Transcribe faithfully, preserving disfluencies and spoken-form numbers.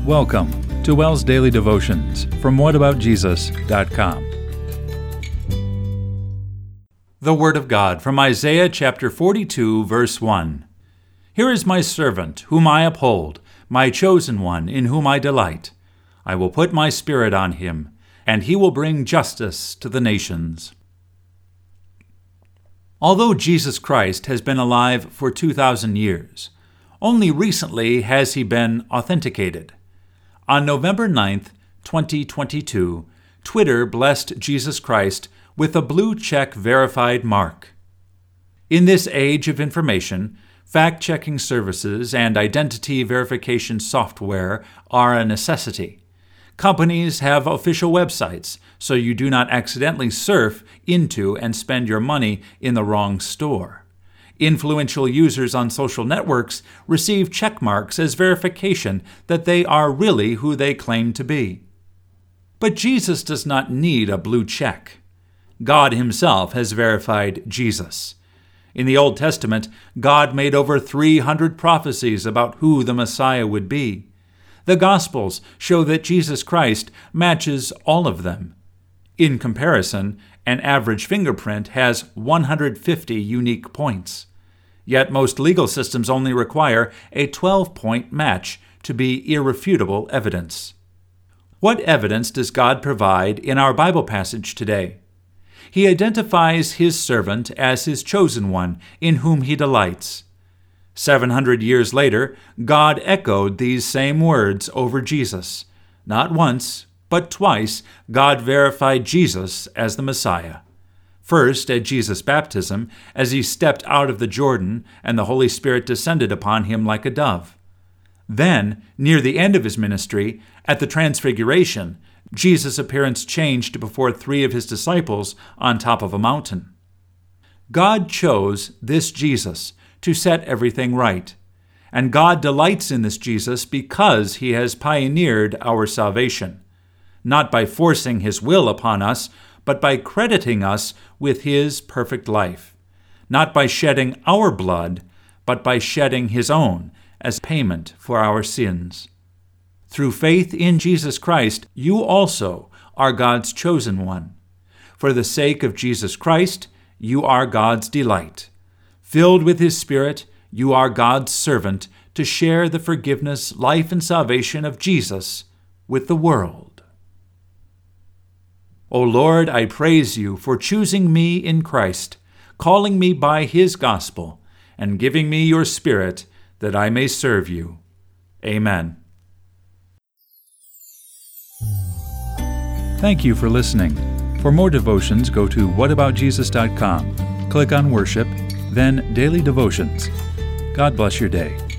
Welcome to WELS Daily Devotions from what about jesus dot com. The Word of God from Isaiah chapter forty-two, verse one. Here is my servant, whom I uphold, my chosen one, in whom I delight. I will put my spirit on him, and he will bring justice to the nations. Although Jesus Christ has been alive for two thousand years, only recently has he been authenticated. On November ninth, twenty twenty-two, Twitter blessed Jesus Christ with a blue check verified mark. In this age of information, fact-checking services and identity verification software are a necessity. Companies have official websites, so you do not accidentally surf into and spend your money in the wrong store. Influential users on social networks receive check marks as verification that they are really who they claim to be. But Jesus does not need a blue check. God himself has verified Jesus. In the Old Testament, God made over three hundred prophecies about who the Messiah would be. The Gospels show that Jesus Christ matches all of them. In comparison, an average fingerprint has one hundred fifty unique points. Yet most legal systems only require a twelve-point match to be irrefutable evidence. What evidence does God provide in our Bible passage today? He identifies his servant as his chosen one, in whom he delights. Seven hundred years later, God echoed these same words over Jesus. Not once, but twice, God verified Jesus as the Messiah. First, at Jesus' baptism, as he stepped out of the Jordan and the Holy Spirit descended upon him like a dove. Then, near the end of his ministry, at the Transfiguration, Jesus' appearance changed before three of his disciples on top of a mountain. God chose this Jesus to set everything right, and God delights in this Jesus because he has pioneered our salvation, not by forcing his will upon us, but by crediting us with his perfect life, not by shedding our blood, but by shedding his own as payment for our sins. Through faith in Jesus Christ, you also are God's chosen one. For the sake of Jesus Christ, you are God's delight. Filled with his Spirit, you are God's servant to share the forgiveness, life, and salvation of Jesus with the world. O Lord, I praise you for choosing me in Christ, calling me by his gospel, and giving me your Spirit that I may serve you. Amen. Thank you for listening. For more devotions, go to what about jesus dot com. Click on Worship, then Daily Devotions. God bless your day.